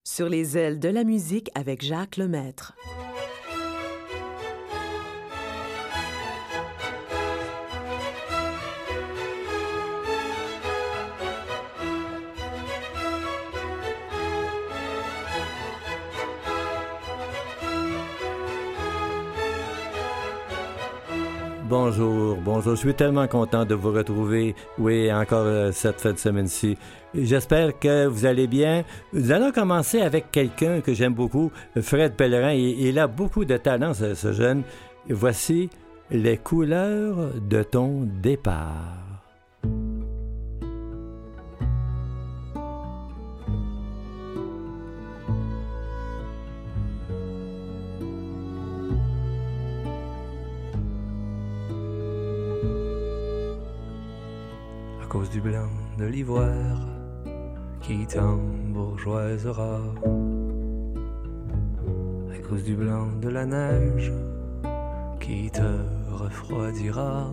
Sur les ailes de la musique avec Jacques Lemaître. Bonjour, je suis tellement content de vous retrouver, oui, encore cette fin de semaine-ci. J'espère que vous allez bien. Nous allons commencer avec quelqu'un que j'aime beaucoup, Fred Pellerin. Il a beaucoup de talent, ce jeune. Et voici les couleurs de ton départ. À cause du blanc de l'ivoire qui t'embourgeoisera, à cause du blanc de la neige qui te refroidira,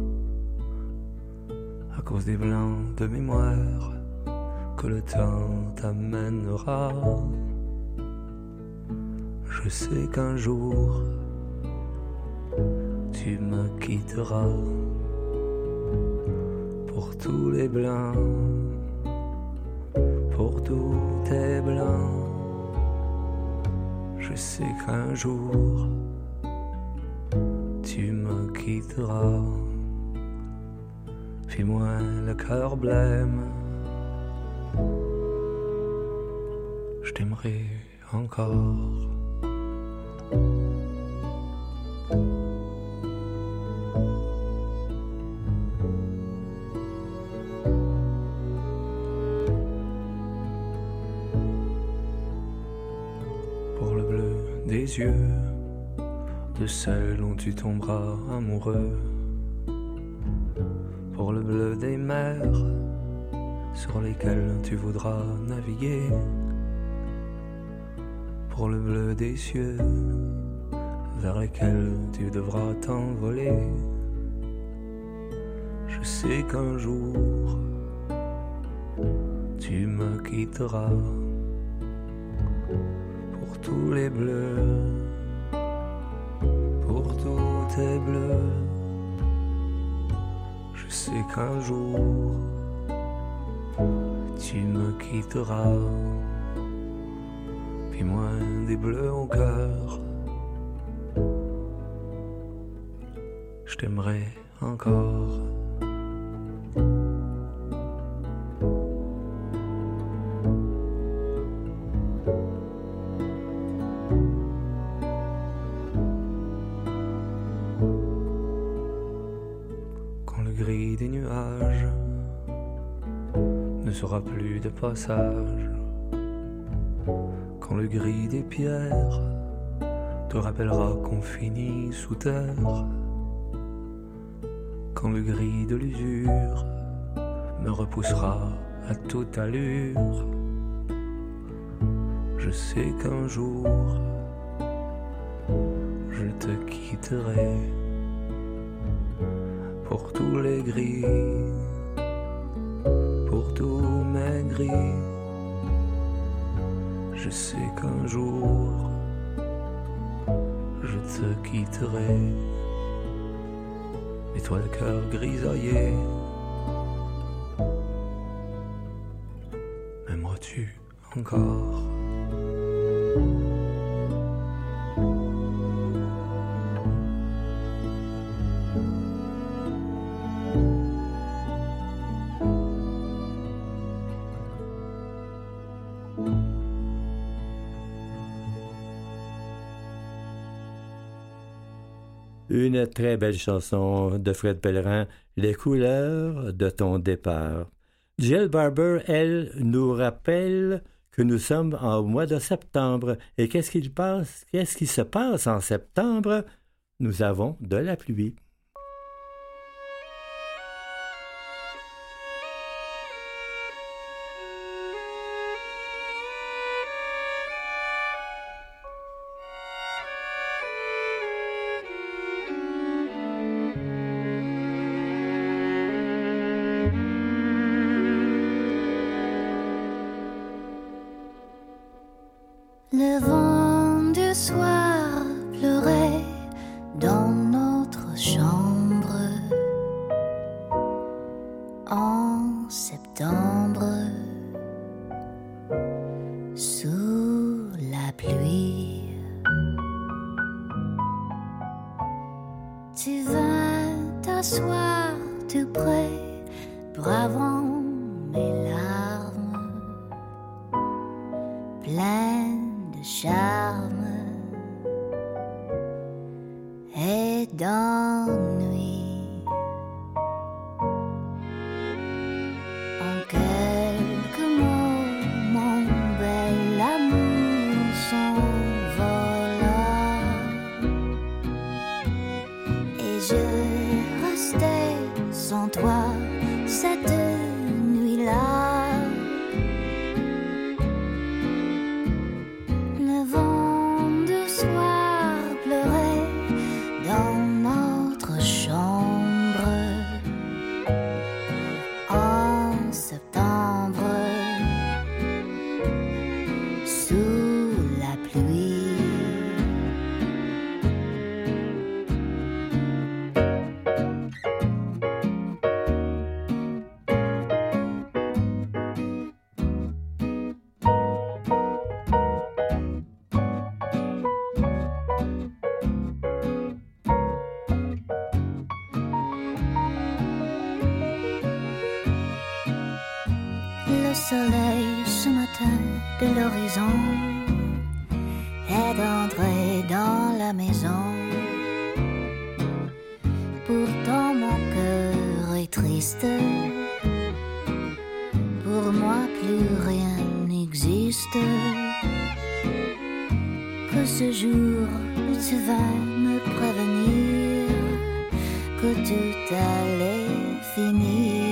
à cause des blancs de mémoire que le temps t'amènera. Je sais qu'un jour tu me quitteras. Pour tous les blancs, pour tous tes blancs, je sais qu'un jour tu me quitteras. Fais-moi le cœur blême, je t'aimerai encore. Des yeux de celle dont tu tomberas amoureux, pour le bleu des mers sur lesquelles tu voudras naviguer, pour le bleu des cieux vers lesquels tu devras t'envoler. Je sais qu'un jour tu me quitteras. Pour tous les bleus, pour tous tes bleus, je sais qu'un jour tu me quitteras. Puis moi des bleus au cœur, je t'aimerai encore. Ne sera plus de passage, quand le gris des pierres te rappellera qu'on finit sous terre, quand le gris de l'usure me repoussera à toute allure. Je sais qu'un jour je te quitterai. Pour tous les gris, pour tous mes gris, je sais qu'un jour je te quitterai. Mais toi le cœur grisaillé, m'aimeras-tu encore? Une très belle chanson de Fred Pellerin, Les couleurs de ton départ. Jill Barber, elle, nous rappelle que nous sommes au mois de septembre. Et qu'est-ce qui se passe en septembre? Nous avons de la pluie. Le vent du soir pleurait dans notre chambre en septembre sous la pluie. Tu vas t'asseoir tout près, bravant mes larmes, pleines de charme et d'ennui. En quelques mots, mon bel amour s'envola et je restais sans toi cette nuit-là. Le vent du soir pleurait dans notre chambre en septembre sous la pluie. Le soleil ce matin de l'horizon est entré dans la maison. Pourtant mon cœur est triste. Pour moi plus rien n'existe. Que ce jour tu vas me prévenir que tout allait finir.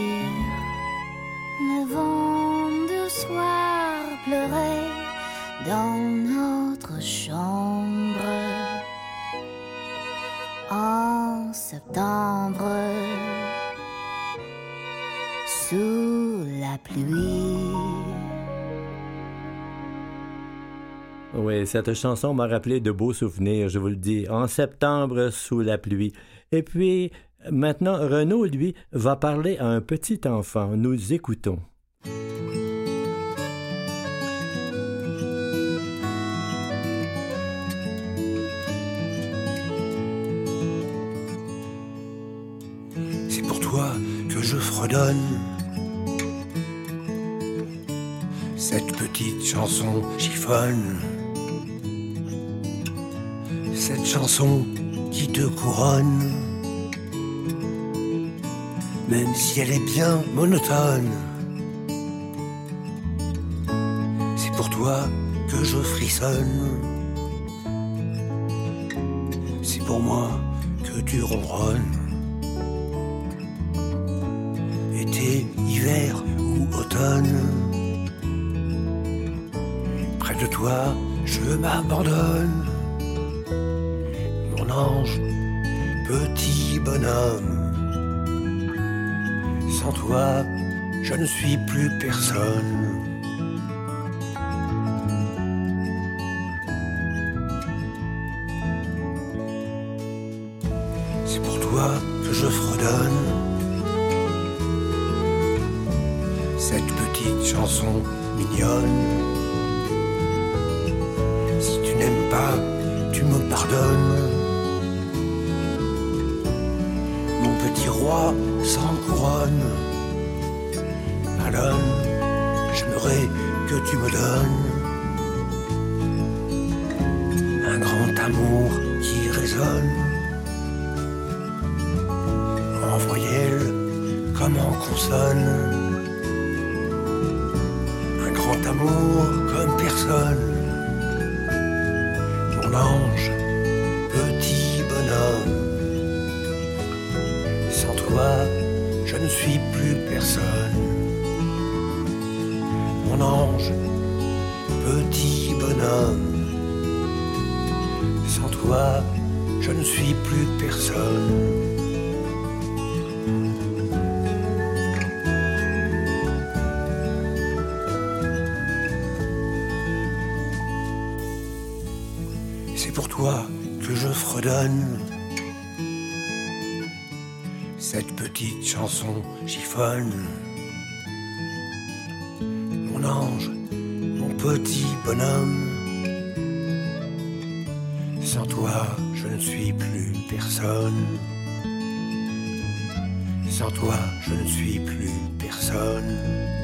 Le vent du soir pleurait dans notre chambre en septembre sous la pluie. Oui, cette chanson m'a rappelé de beaux souvenirs, je vous le dis, en septembre sous la pluie. Et puis, maintenant, Renaud, lui, va parler à un petit enfant. Nous écoutons. C'est pour toi que je fredonne cette petite chanson chiffonne, cette chanson qui te couronne, même si elle est bien monotone. C'est pour toi que je frissonne, c'est pour moi que tu ronronnes. Été, hiver ou automne, près de toi je m'abandonne. Mon ange, petit bonhomme, sans toi je ne suis plus personne. C'est pour toi que je fredonne cette petite chanson mignonne. Si tu n'aimes pas, tu me pardonnes. Mon petit roi sans couronne, Malone, j'aimerais que tu me donnes un grand amour qui résonne en voyelle comme en consonne. Amour comme personne, mon ange, petit bonhomme. Sans toi, je ne suis plus personne. Mon ange, petit bonhomme. Sans toi, je ne suis plus personne. c'est pour toi que je fredonne cette petite chanson chiffonne. Mon ange, mon petit bonhomme, sans toi je ne suis plus personne. Sans toi je ne suis plus personne.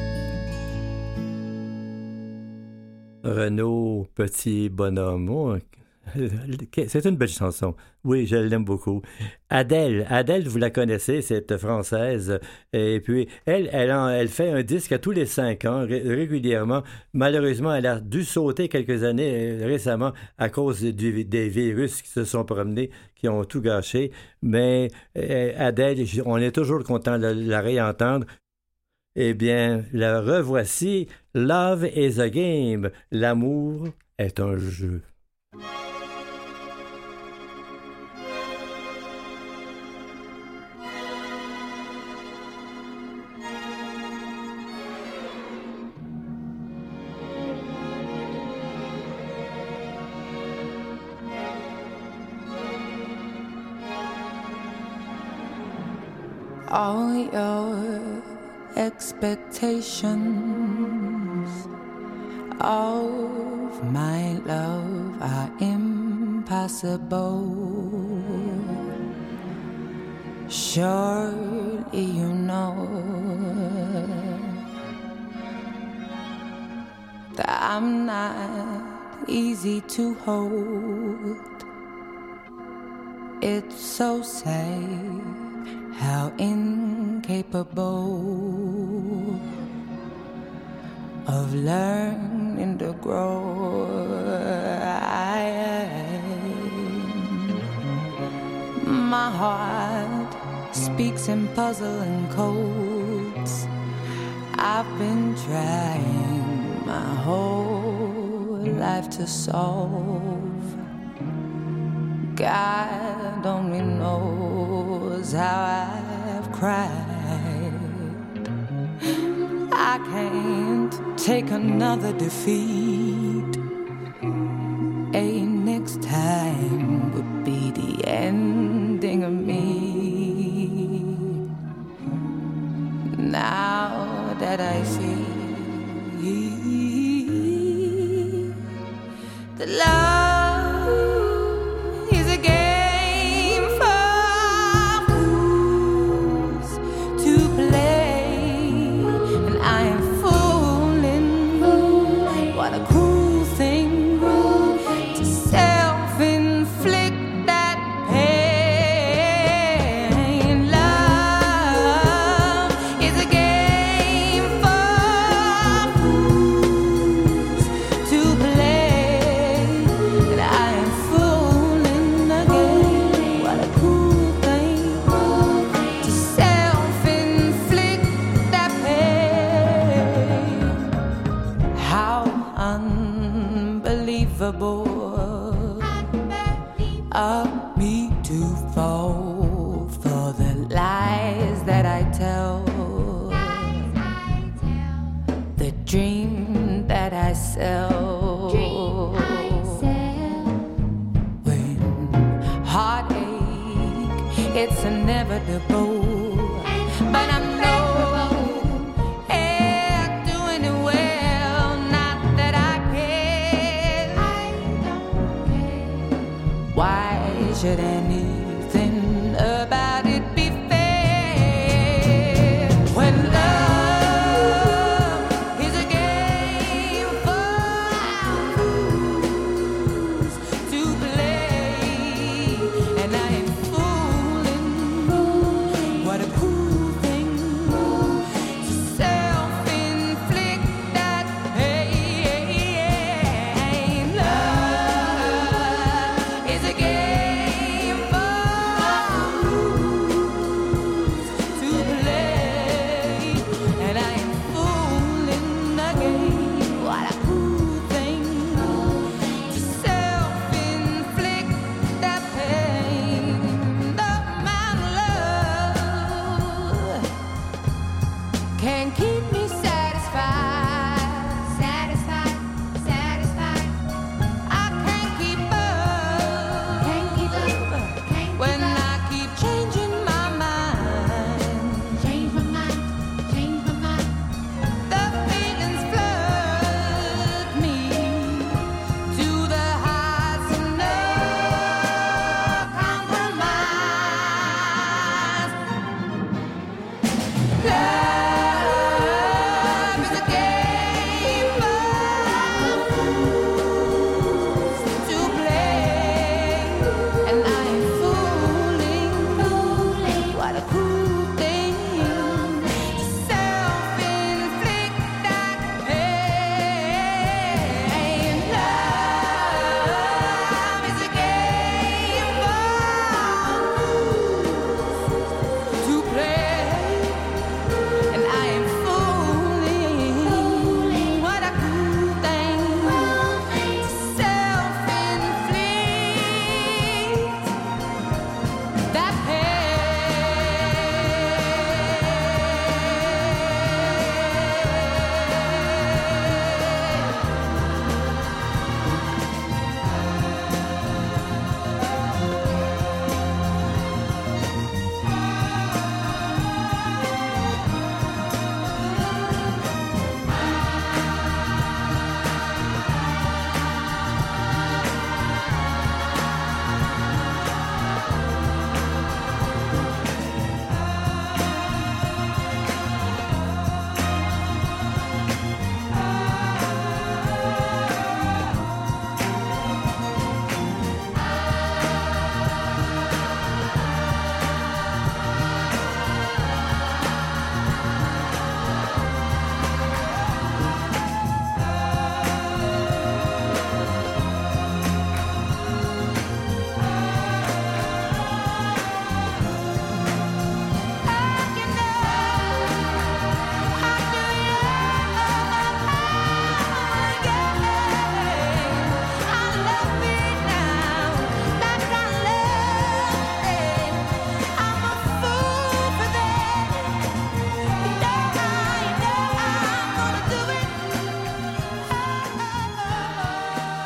Renaud, petit bonhomme. Oh, c'est une belle chanson. Oui, je l'aime beaucoup. Adèle, vous la connaissez, cette Française. Et puis, elle fait un disque à tous les 5 ans, régulièrement. Malheureusement, elle a dû sauter quelques années récemment à cause des virus qui se sont promenés, qui ont tout gâché. Mais Adèle, on est toujours content de la réentendre. Eh bien, la revoici. Love is a game. L'amour est un jeu. All your expectations of my love are impossible. Surely you know that I'm not easy to hold. It's so sad how incapable of learning to grow I am. My heart speaks in puzzling codes. I've been trying my whole life to solve. God only knows how I've cried. I can't take another defeat. A next time would be the ending of me. Now that I see the love of me to fall for the lies that I tell, the dream that I sell. When heartache, it's inevitable, but I'm should anything about it be fair? When love is a game for fools to play, and I ain't fooling. What a cool thing to self-inflict that pain. Love is a game for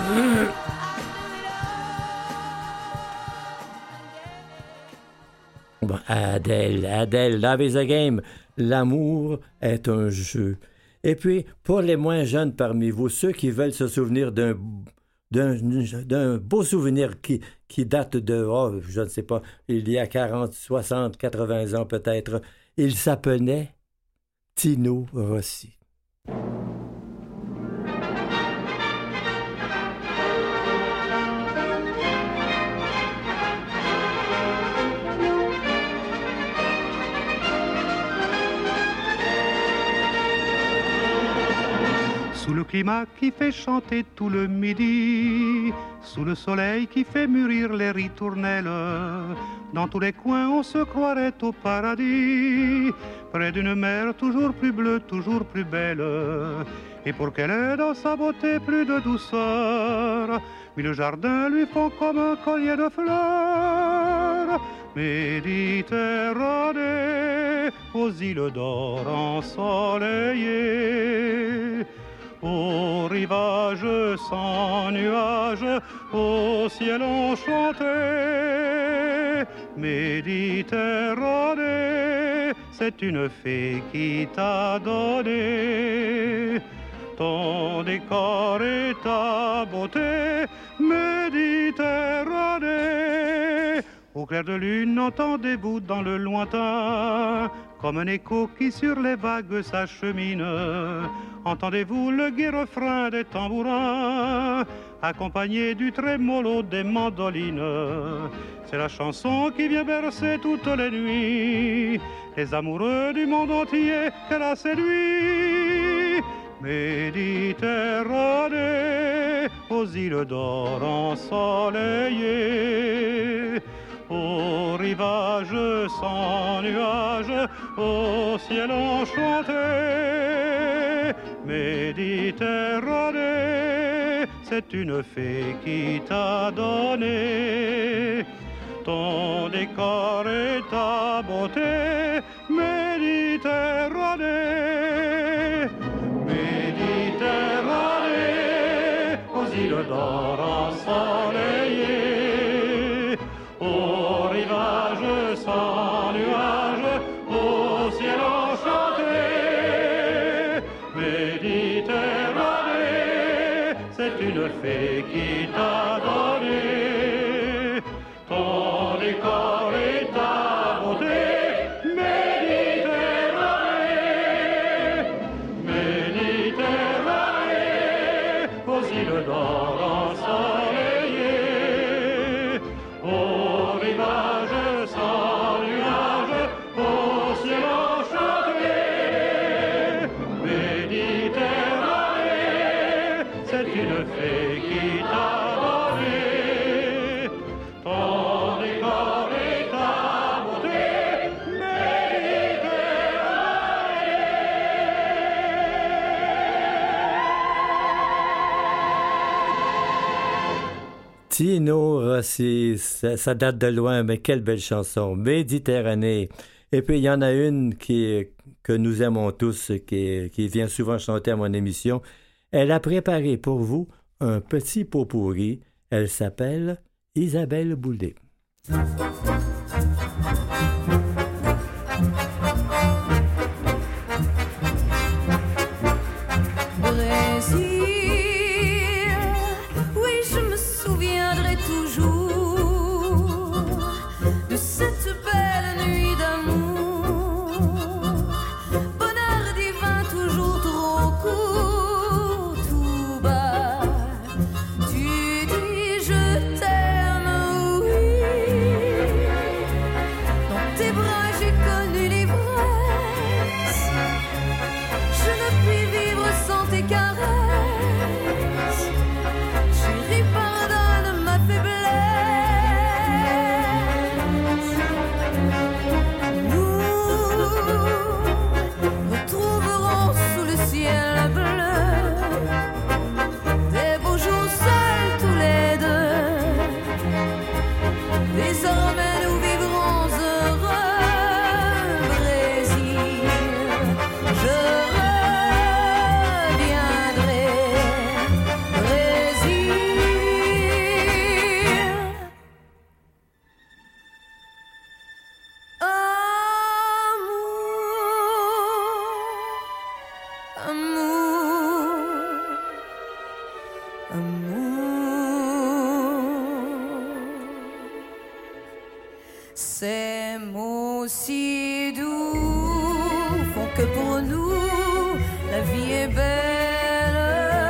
Bon, Adele, Love is a game. L'amour est un jeu. Et puis, pour les moins jeunes parmi vous, ceux qui veulent se souvenir d'un beau souvenir qui date de, je ne sais pas, il y a 40, 60, 80 ans peut-être, il s'appelait Tino Rossi. Sous le climat qui fait chanter tout le midi, sous le soleil qui fait mûrir les ritournelles, dans tous les coins on se croirait au paradis, près d'une mer toujours plus bleue, toujours plus belle. Et pour qu'elle ait dans sa beauté plus de douceur, mille jardins lui font comme un collier de fleurs. Méditerranée, aux îles d'or ensoleillées, au rivage sans nuages, au ciel enchanté. Méditerranée, c'est une fée qui t'a donné ton décor et ta beauté. Méditerranée, au clair de lune, entendez-vous dans le lointain, comme un écho qui sur les vagues s'achemine, entendez-vous le gai refrain des tambourins, accompagné du trémolo des mandolines. C'est la chanson qui vient bercer toutes les nuits les amoureux du monde entier qu'elle a séduit. Méditerranée, aux îles d'or ensoleillées, au rivage sans nuages, au ciel enchanté. Méditerranée, c'est une fée qui t'a donné ton décor et ta beauté. Méditerranée, Méditerranée, aux îles d'or ensoleillées, au rivage sans nuages, au ciel enchanté. Méditerranée, c'est une fée qui t'a donné ton décor et ta beauté. Méditerranée, Méditerranée, aux îles d'or ensoleillées, au rivage sans nuages, au ciel enchanté. Méditerranée, c'est une fée qui t'a donné ton décor et ta beauté. Tino Rossi, ça date de loin, mais quelle belle chanson, Méditerranée. Et puis, il y en a une que nous aimons tous, qui vient souvent chanter à mon émission. Elle a préparé pour vous un petit pot pourri. Elle s'appelle Isabelle Boulay. Oui, je me souviendrai toujours de cette belle nuit d'amour. Bonheur divin, toujours trop court, tout bas. Tu dis je t'aime, oui. Ces mots si doux font que pour nous la vie est belle.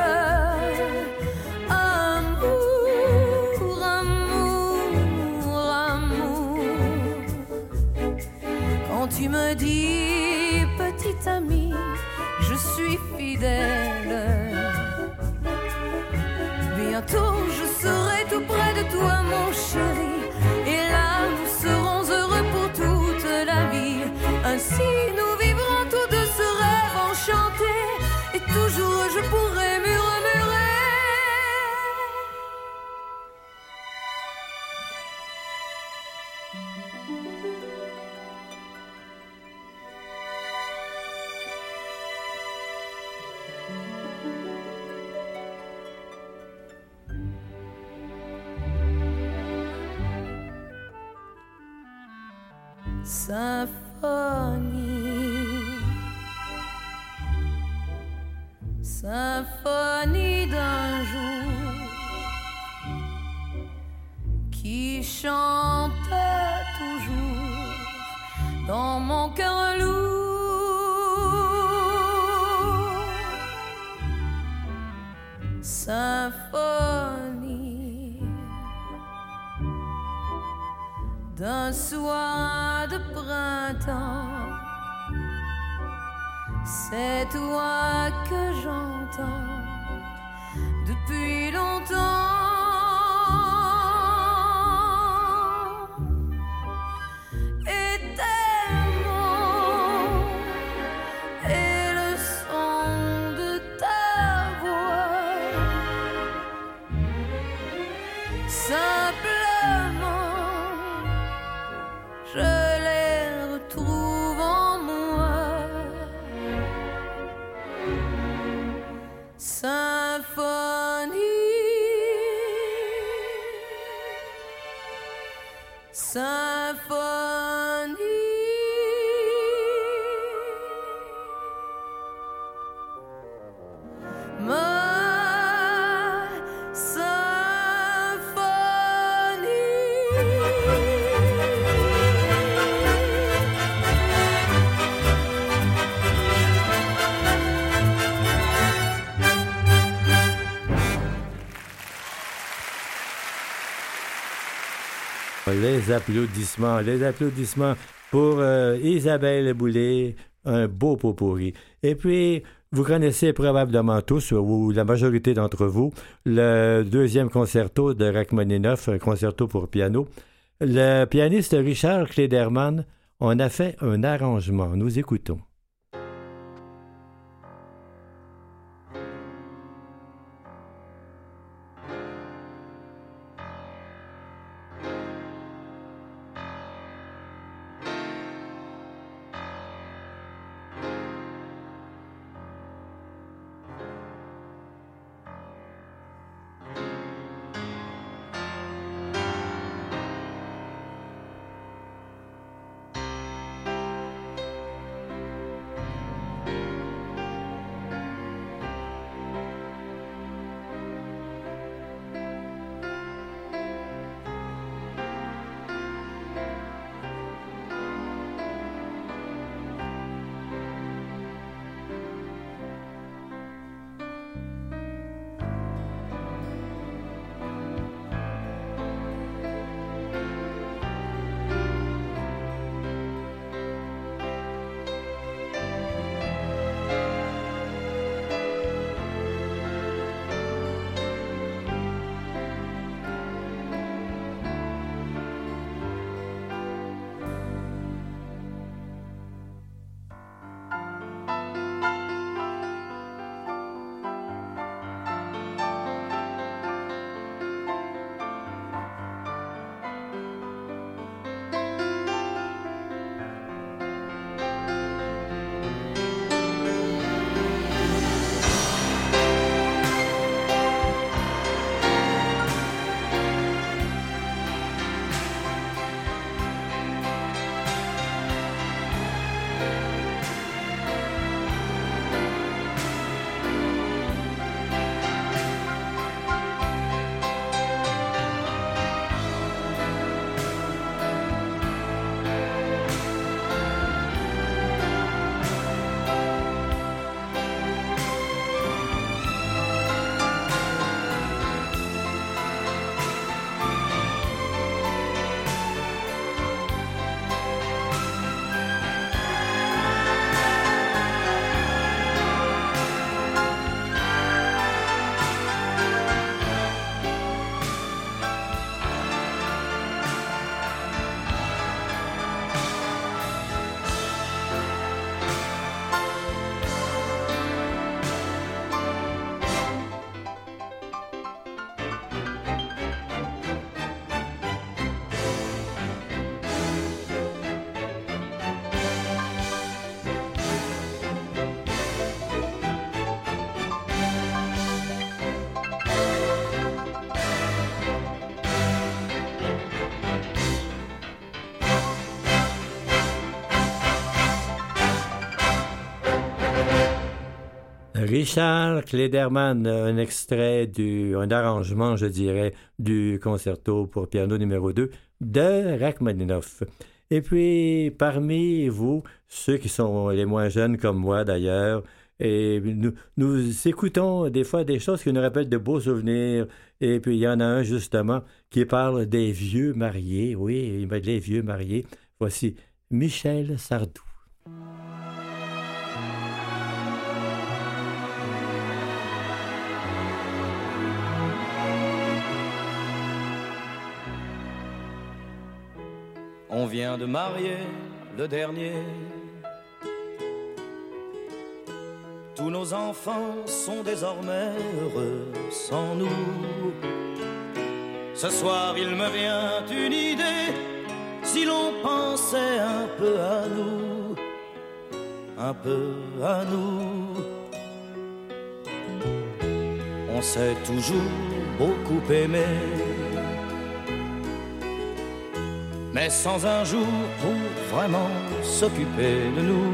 Amour, amour, amour. Quand tu me dis petite amie, je suis fidèle. Bientôt je serai tout près de toi, mon chéri. Et là nous serons heureux pour toute la vie. Ainsi nous vivrons tous deux ce rêve enchanté. Et toujours je pourrai murmurer. Symphonie, symphonie d'un jour qui chante toujours dans mon cœur lourd. Symphonie d'un soir de printemps, c'est toi que j'entends depuis longtemps. Éternellement, et le son de ta voix, simplement je les retrouve en moi. Symphonie, symphonie. Ma Les applaudissements pour Isabelle Boulay, un beau pot pourri. Et puis, vous connaissez probablement tous, ou la majorité d'entre vous, le deuxième concerto de Rachmaninoff, un concerto pour piano. Le pianiste Richard Klederman en a fait un arrangement. Nous écoutons. Richard Klederman, un extrait un arrangement, je dirais, du concerto pour piano numéro 2 de Rachmaninoff. Et puis, parmi vous, ceux qui sont les moins jeunes comme moi d'ailleurs, et nous écoutons des fois des choses qui nous rappellent de beaux souvenirs. Et puis, il y en a un justement qui parle des vieux mariés. Oui, il met les vieux mariés. Voici Michel Sardou. On vient de marier le dernier. Tous nos enfants sont désormais heureux sans nous. Ce soir il me vient une idée, si l'on pensait un peu à nous, un peu à nous. On s'est toujours beaucoup aimé, mais sans un jour pour vraiment s'occuper de nous.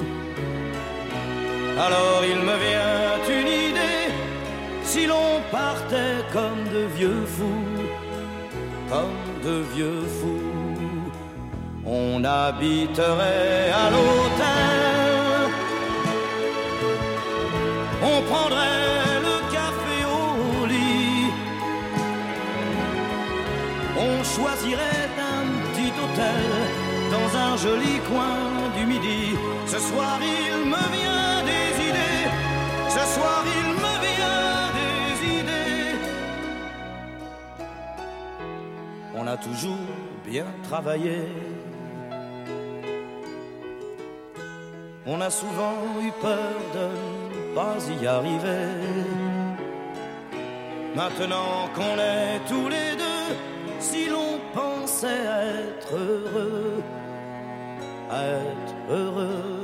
Alors il me vient une idée, si l'on partait comme de vieux fous, comme de vieux fous, on habiterait à l'hôtel, on prendrait le café au lit, on choisirait un petit hôtel dans un joli coin du Midi. Ce soir il me vient des idées, ce soir il me vient des idées. On a toujours bien travaillé, on a souvent eu peur de ne pas y arriver. Maintenant qu'on est tous les deux, si l'on pensait être heureux, être heureux.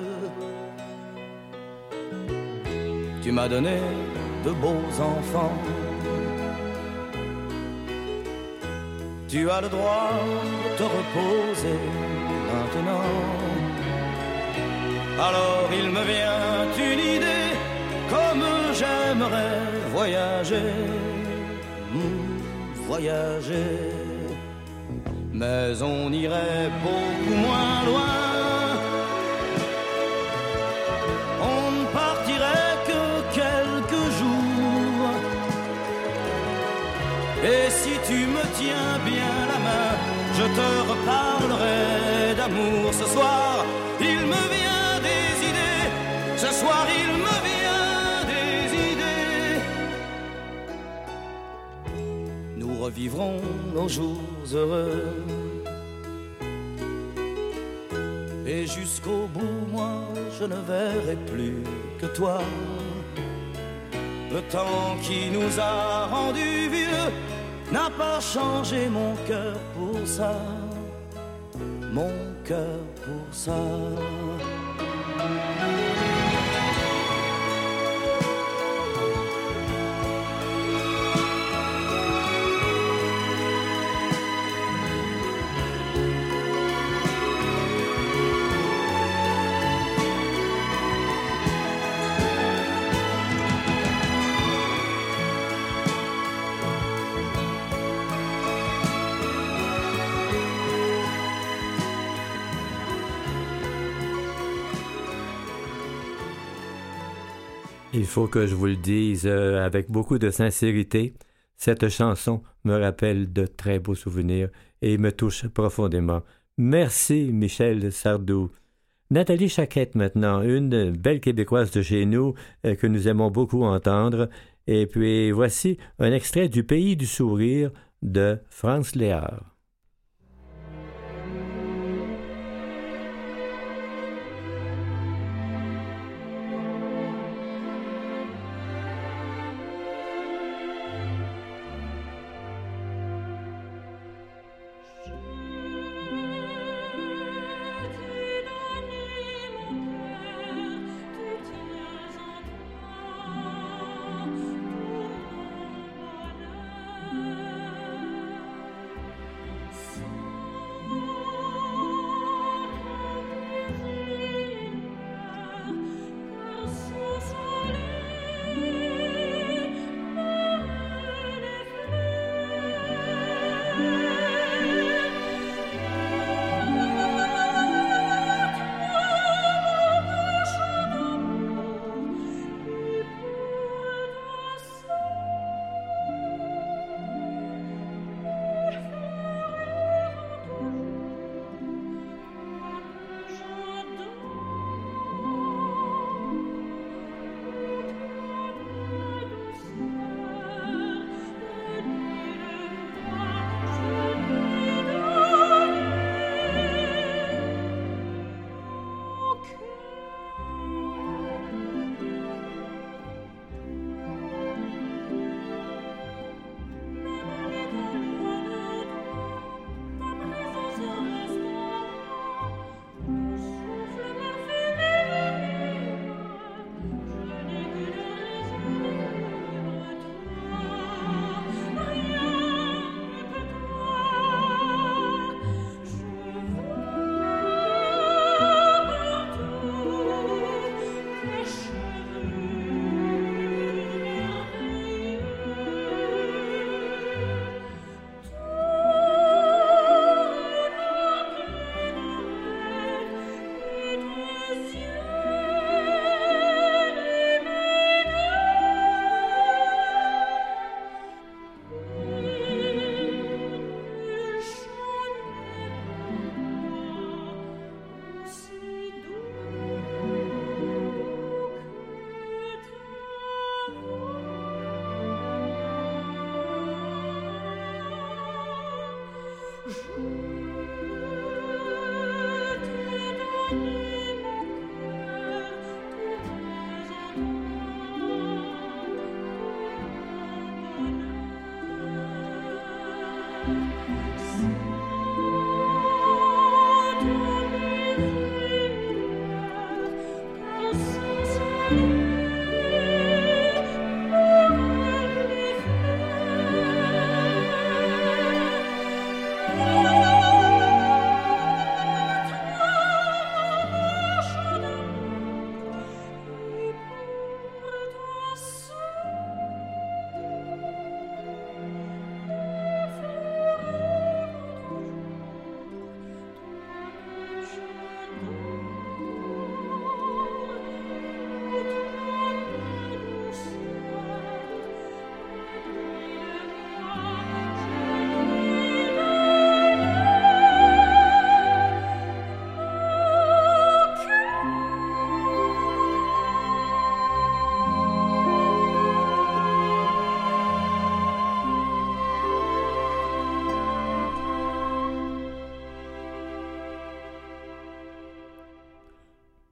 Tu m'as donné de beaux enfants, tu as le droit de te reposer maintenant. Alors il me vient une idée, comme j'aimerais voyager, voyager. Mais on irait beaucoup moins loin, on ne partirait que quelques jours. Et si tu me tiens bien la main, je te reparlerai d'amour. Ce soir, il me vient des idées, ce soir il me vient des idées. Nous revivrons nos jours heureux, et jusqu'au bout, moi, je ne verrai plus que toi. Le temps qui nous a rendus vieux n'a pas changé mon cœur pour ça, mon cœur pour ça. Il faut que je vous le dise avec beaucoup de sincérité, cette chanson me rappelle de très beaux souvenirs et me touche profondément. Merci Michel Sardou. Nathalie Chaquette maintenant, une belle Québécoise de chez nous que nous aimons beaucoup entendre. Et puis voici un extrait du Pays du sourire de Franz Léard.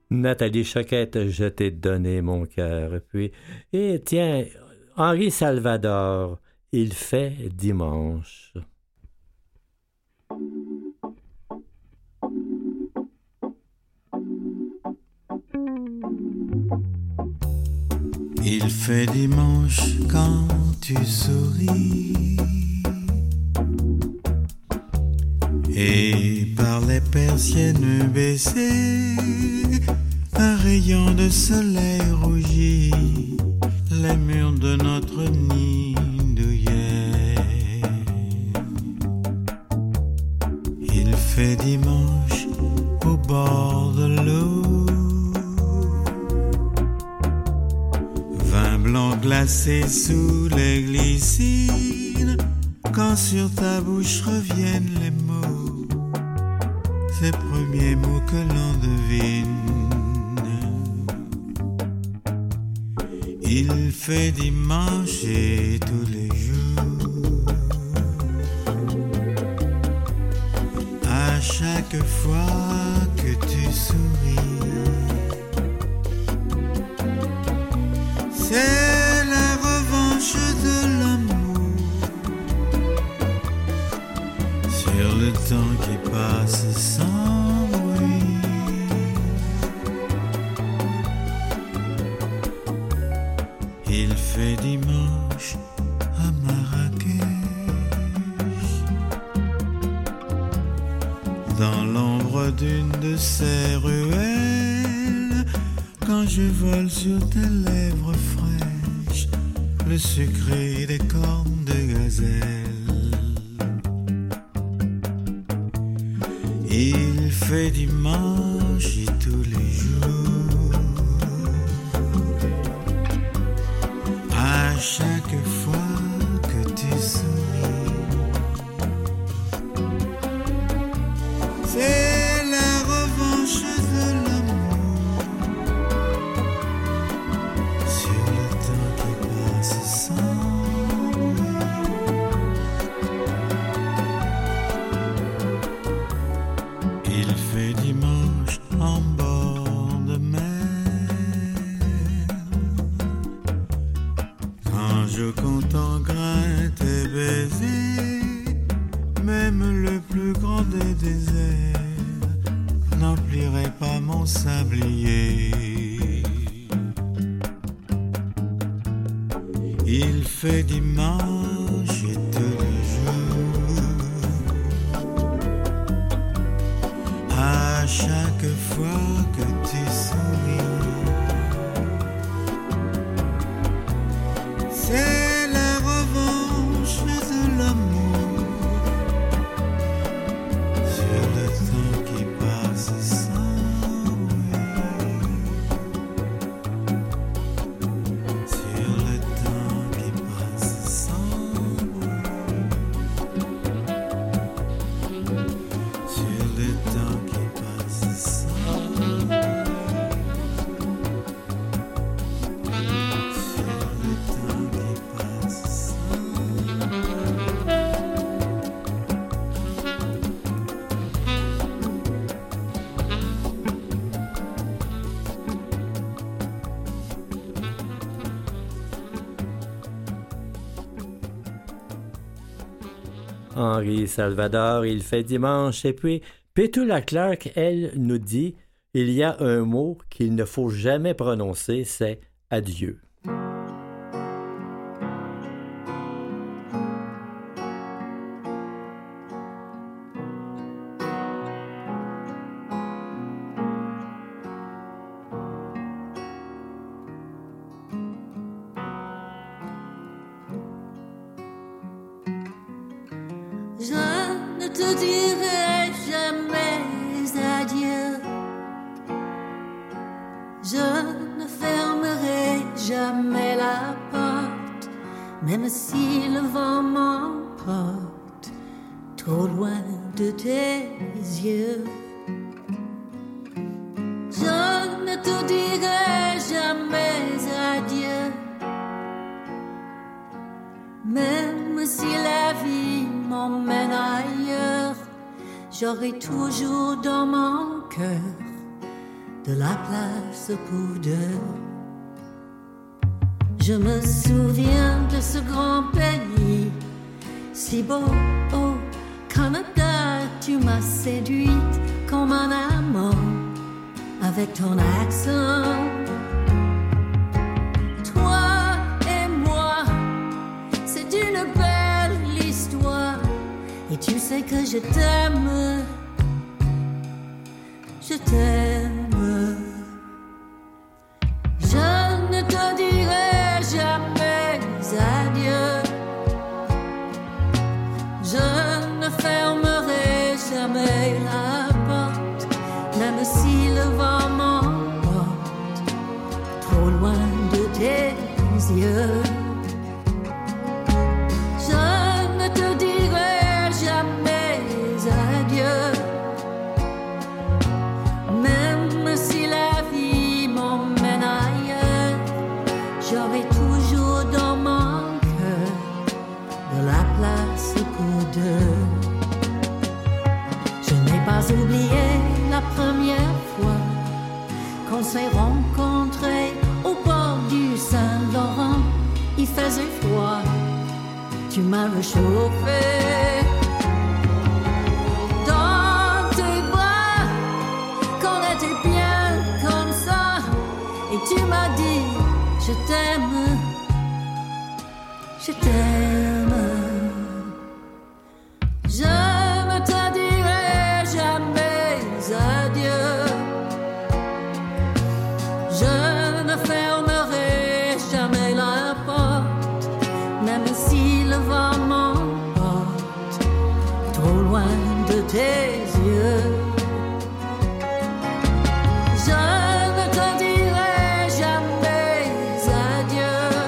Nathalie Choquette, je t'ai donné mon cœur. Et tiens, Henri Salvador, il fait dimanche. Il fait dimanche quand tu souris et par les persiennes baissées, un rayon de soleil rougit les murs de notre nid douillet. Il fait dimanche au bord de l'eau, vin blanc glacé sous les glycines, quand sur ta bouche reviennent les mots, ces premiers mots que l'on devine. Il fait dimanche et tous les jours, à chaque fois que tu souris, c'est la revanche de l'amour sur le temps qui passe sans bruit. Il fait dimanche à Marrakech, dans l'ombre d'une de ces ruelles, quand je vole sur tes lèvres fraîches le sucré des cornes de gazelle. Il fait dimanche et tous les jours, à chaque fois que tu souris, c'est la revanche de l'amour sur le temps qui passe sans bruit. Il fait dimanche en bord de mer, quand je compte en grains tes baisers, même le plus grand des déserts n'emplirait pas mon sablier. Il fait dimanche et tous les jours, à chaque fois que tu souris, c'est la revanche de l'amour sur le temps qui passe sans bruit, sur le temps qui passe sans bruit, sur le temps qui passe sans bruit, sur le temps qui passe sans Henri Salvador, il fait dimanche. Et puis, Petula Clark, elle, nous dit, il y a un mot qu'il ne faut jamais prononcer, c'est adieu. Je ne te dirai jamais adieu. Je ne fermerai jamais la porte, même si le vent m'emporte trop loin de tes yeux. Je ne te dirai jamais adieu, même si la vie m'emmène ailleurs. J'aurai toujours dans mon cœur de la place pour deux. Je me souviens de ce grand pays, si beau, oh, Canada, tu m'as séduite comme un amant avec ton accent. Toi et moi, c'est une belle histoire, et tu sais que je t'aime, je t'aime. Je ne te dirai jamais adieu, je ne fermerai jamais la porte, même si le vent m'emporte trop loin de tes yeux. Je ne te dirai jamais adieu, même si la vie m'emmène ailleurs, j'aurai toujours dans mon cœur de la place pour deux. Je n'ai pas oublié la première fois qu'on s'est rencontrés au bord du Saint-Laurent. Il faisait froid, tu m'as réchauffé dans tes bras, qu'on était bien comme ça, et tu m'as dit je t'aime, je t'aime. Je ne te dirai jamais adieu, je ne fermerai jamais la porte, même si le vent m'emporte trop loin de tes yeux. Je ne te dirai jamais adieu,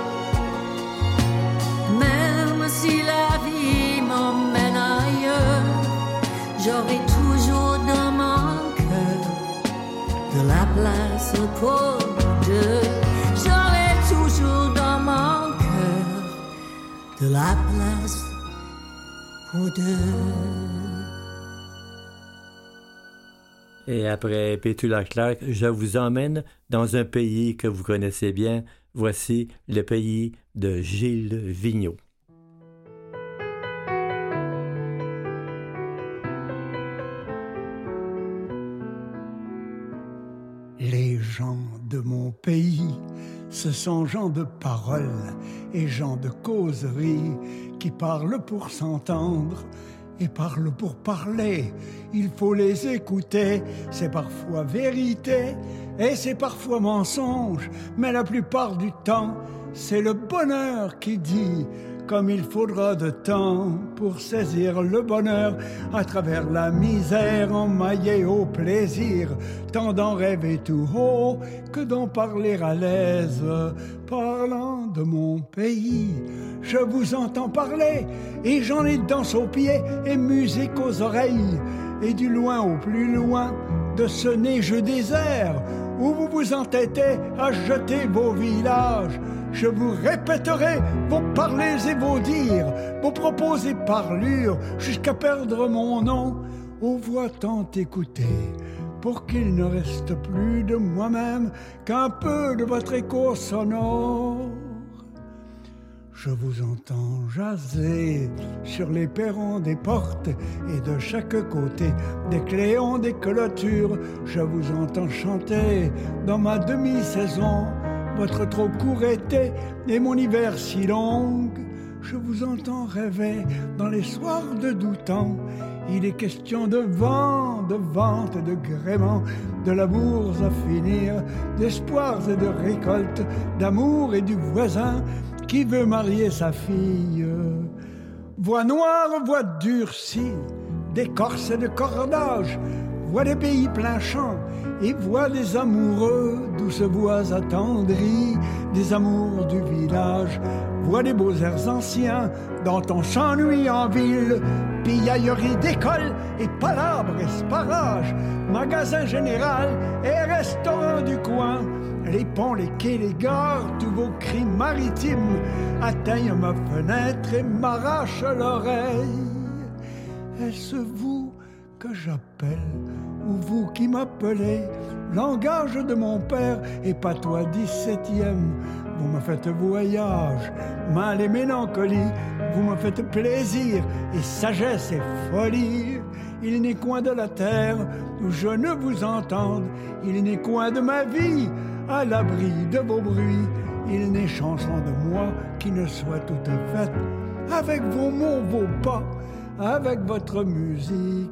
même si la vie m'emmène ailleurs, j'aurai toujours dans mon cœur de la place pour deux. J'aurai toujours dans mon cœur de la place pour deux. Et après Petula Clark, je vous emmène dans un pays que vous connaissez bien. Voici le pays de Gilles Vigneault. Les gens de mon pays, ce sont gens de parole et gens de causerie qui parlent pour s'entendre et parlent pour parler. Il faut les écouter, c'est parfois vérité et c'est parfois mensonge, mais la plupart du temps, c'est le bonheur qui dit, comme il faudra de temps pour saisir le bonheur à travers la misère emmaillée au plaisir, tant d'en rêver tout haut que d'en parler à l'aise. Parlant de mon pays, je vous entends parler et j'en ai danse aux pieds et musique aux oreilles, et du loin au plus loin de ce neigeux désert où vous vous entêtez à jeter vos villages. Je vous répéterai vos parlers et vos dires, vos propos et parlures, jusqu'à perdre mon nom aux voix tant écoutées, pour qu'il ne reste plus de moi-même qu'un peu de votre écho sonore. Je vous entends jaser sur les perrons des portes et de chaque côté des cléons des clôtures. Je vous entends chanter dans ma demi-saison votre trop court été et mon hiver si long. Je vous entends rêver dans les soirs de doux temps. Il est question de vent, de vente et de gréement, de labours à finir, d'espoirs et de récoltes, d'amour et du voisin qui veut marier sa fille. Voix noire, voix durcie, d'écorce et de cordage, voix des pays plein champ et voix des amoureux, douces voix attendries, des amours du village, voix des beaux airs anciens dont on s'ennuie en ville, piaillerie d'école et palabres et sparage, magasin général et restaurant du coin, les ponts, les quais, les gares, tous vos cris maritimes atteignent ma fenêtre et m'arrachent l'oreille. Est-ce vous que j'appelle, ou vous qui m'appelez, langage de mon père et patois 17e. Vous me faites voyage, mal et mélancolie, vous me faites plaisir et sagesse et folie. Il n'est coin de la terre où je ne vous entende, il n'est coin de ma vie à l'abri de vos bruits. Il n'est chanson de moi qui ne soit toute faite avec vos mots, vos pas, avec votre musique.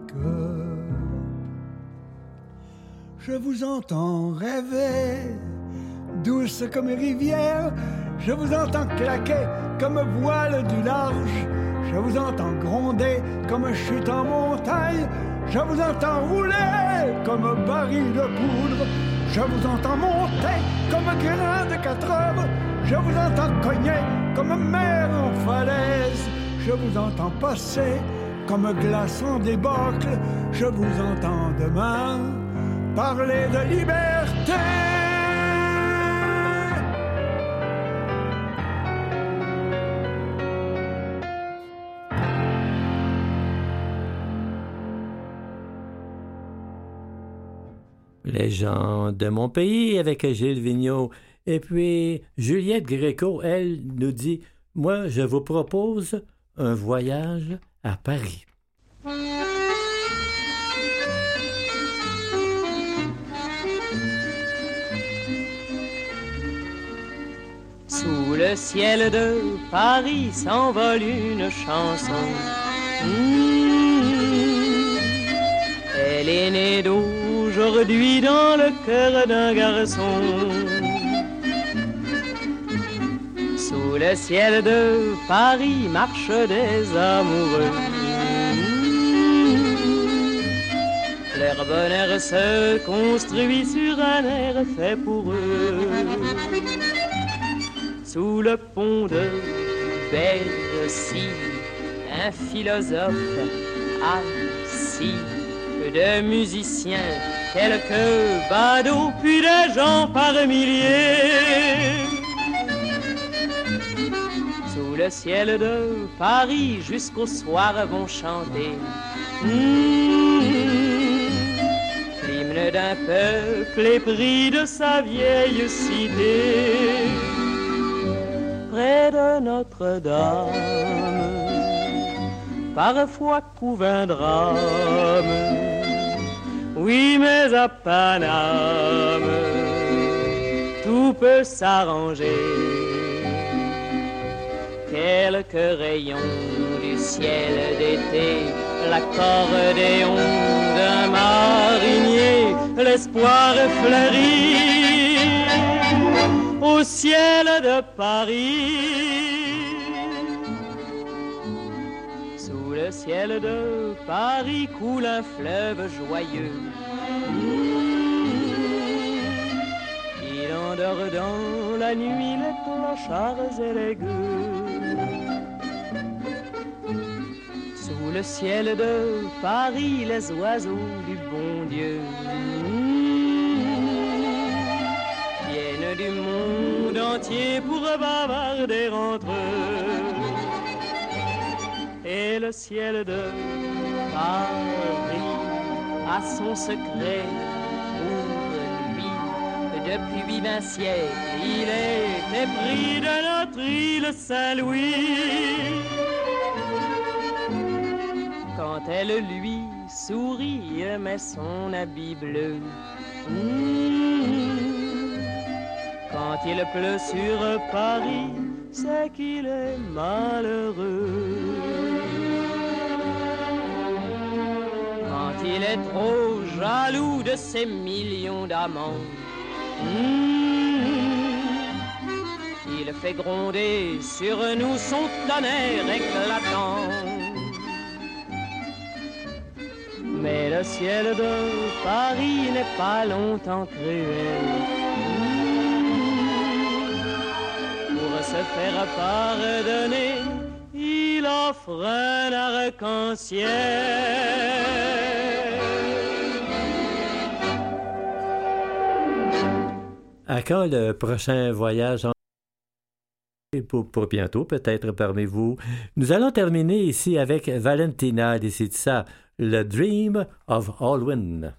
Je vous entends rêver, douce comme rivière, je vous entends claquer comme voile du large, je vous entends gronder comme chute en montagne, je vous entends rouler comme baril de poudre, je vous entends monter comme grain de 4 heures, je vous entends cogner comme mer en falaise, je vous entends passer comme glace en débâcle, je vous entends demain parler de liberté. Les gens de mon pays avec Gilles Vigneault. Et puis, Juliette Gréco, elle, nous dit « Moi, je vous propose un voyage à Paris. » Sous le ciel de Paris s'envole une chanson. Elle est née d'aujourd'hui dans le cœur d'un garçon. Sous le ciel de Paris marchent des amoureux. Leur bonheur se construit sur un air fait pour eux. Sous le pont de Bercy, un philosophe assis, de musiciens, quelques badauds, puis des gens par milliers. Sous le ciel de Paris, jusqu'au soir vont chanter l'hymne d'un peuple épris de sa vieille cité. Près de Notre-Dame, parfois couve un drame, oui, mais à Paname, tout peut s'arranger. Quelques rayons du ciel d'été, l'accordéon d'un marinier, l'espoir fleurit au ciel de Paris. Sous le ciel de Paris coule un fleuve joyeux. Il endort dans la nuit les clochards et les gueux. Sous le ciel de Paris les oiseaux du bon Dieu viennent du monde entier pour bavarder entre eux. Et le ciel de Paris a son secret pour lui. Depuis 20 siècles, il est épris de notre île Saint-Louis. Quand elle lui sourit, met son habit bleu. Quand il pleut sur Paris, c'est qu'il est malheureux. Quand il est trop jaloux de ses millions d'amants, il fait gronder sur nous son tonnerre éclatant. Mais le ciel de Paris n'est pas longtemps cruel pour se faire pardonner. Il offre un arc-en-ciel. À quand le prochain voyage pour bientôt, peut-être parmi vous? Nous allons terminer ici avec Valentina di Sitsa, le Dream of Alwyn.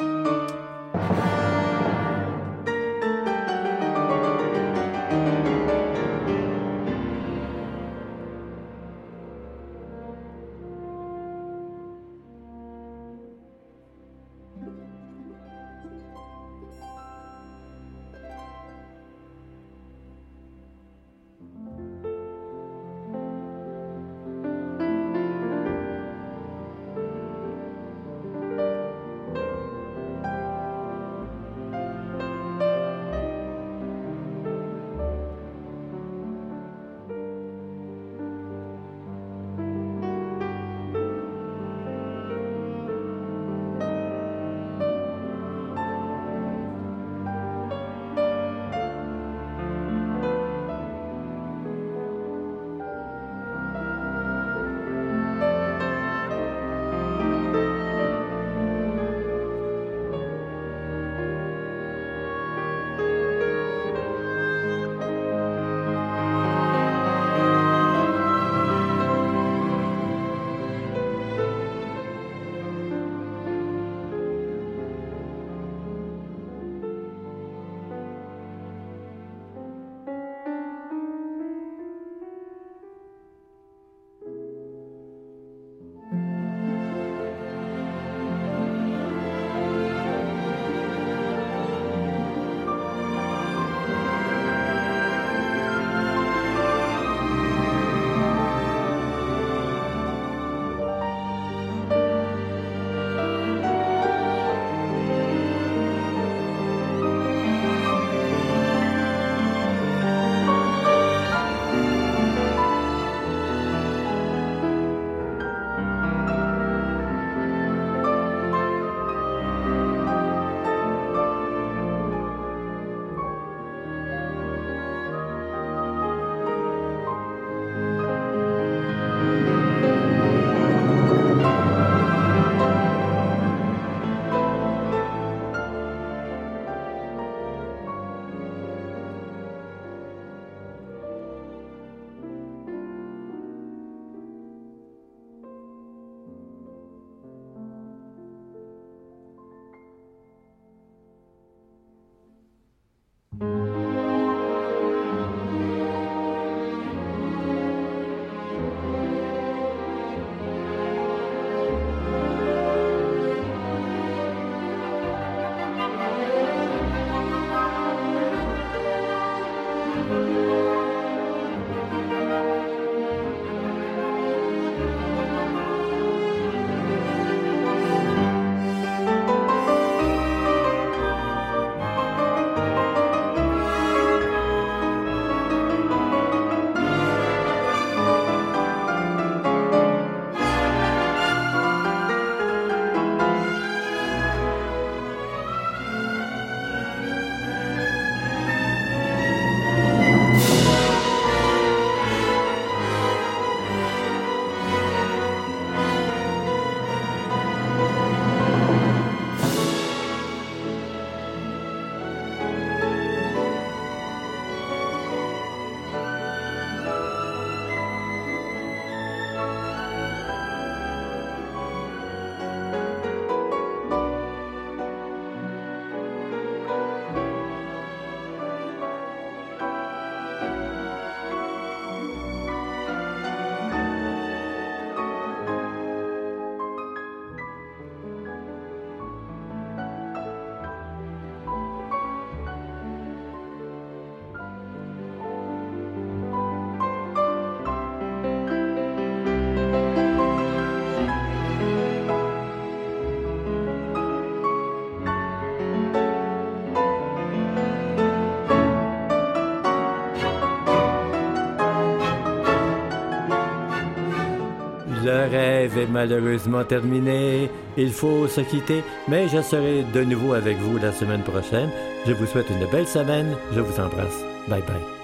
Le rêve est malheureusement terminé. Il faut se quitter, mais je serai de nouveau avec vous la semaine prochaine. Je vous souhaite une belle semaine. Je vous embrasse. Bye bye.